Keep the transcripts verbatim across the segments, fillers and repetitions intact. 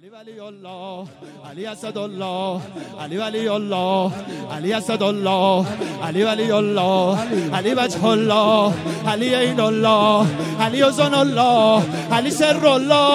علی ولی الله، علی اسد الله، علی ولی الله، علی اسد الله، علی ولی الله، علی وجه الله، علی عین الله، علی اذن الله، علی سر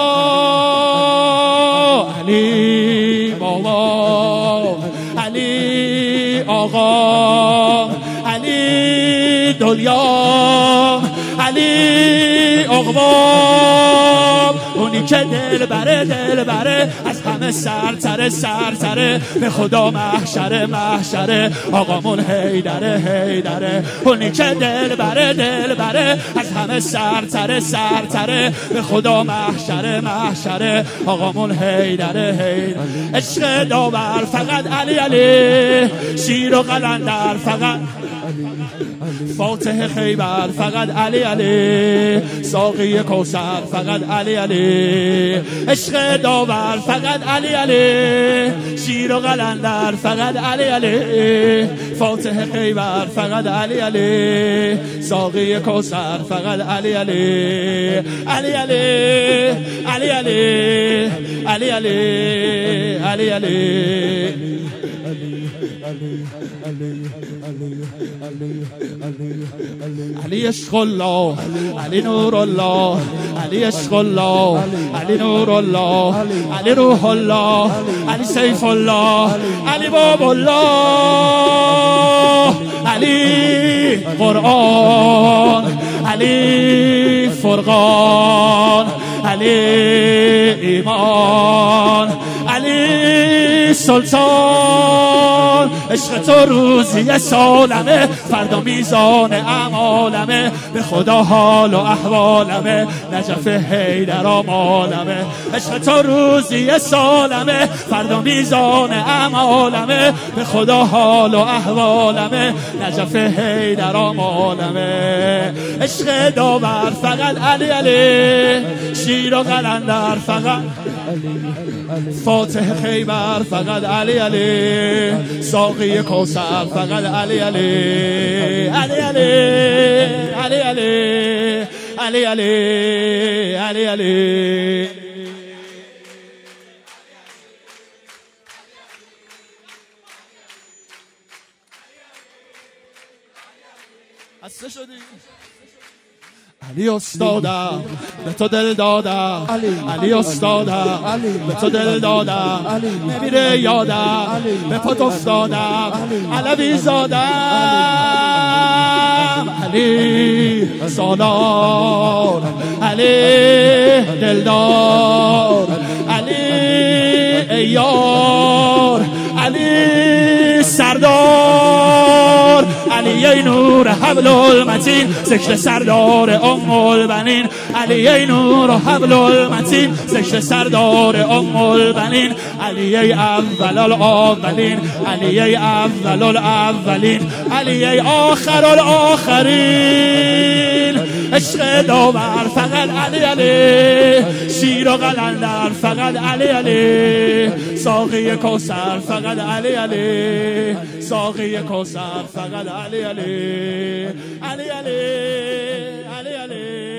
الله، علی بابا، علی آقا، علی دنیا، علی اقوام، اونی که دل بره دل بره از همه سر تره سر تره به خدا محشره محشره آقامون هیدره هیدره، اونی که دل بره دل بره از همه سر تره سر تره به خدا محشره محشره آقامون هیدره هیدره. عشق داور فقط علی علی، شیر و قلندر فقط فاتح خیبر فقط علی علی، ساقی کوثر فقط علی علی، عشق داور فقط علی علی، شیر و قلندر فقط علی علی، فاتح خیبر فقط علی علی، ساقی کوثر فقط علی علی، علی علی علی علی علی علی علی علی علی عشق الله، علی نور الله، علی عشق الله، علی نور الله، علی روح الله، علی سیف الله، علی باب الله، علی قرآن، علی فرقان، علی ایمان، علی سلطان. عشق تو روزی سالمه، فردا میزان اعمالمه، به خدا حال و احوالمه، نجف حیدر آمالمه. عشق تو روزی سالمه، فردا میزان اعمالمه، به خدا حال و احوالمه، نجف حیدر آمالمه. عشق داور فقط علی علی، شیر و قلندر فقط، فاتح خیبر فقط علی علی، ساقی کوثر فقط علی علی، علی علی علی علی علی علی علی. هسته شدی علی استادم به تو دل دادم، علی استادم به تو دل دادم، نمیره یادم به پات افتادم، علوی زادم، علی سالار، علی دلدار، علی ایار، علی سردار، علی ای نور حبل المتین، ذکر سردار ام البنین، علی ای نور حبل المتین، ذکر سردار ام البنین، علی ای اول الاولین، علی ای اول الاولین، علی ای آخر الاخرین. عشق داور فقط علی علی، شیر و قلندر فقط علی علی، ساقی کوثر فقط علی علی، ساقی کوثر فقط علی علی، علی علی علی علی.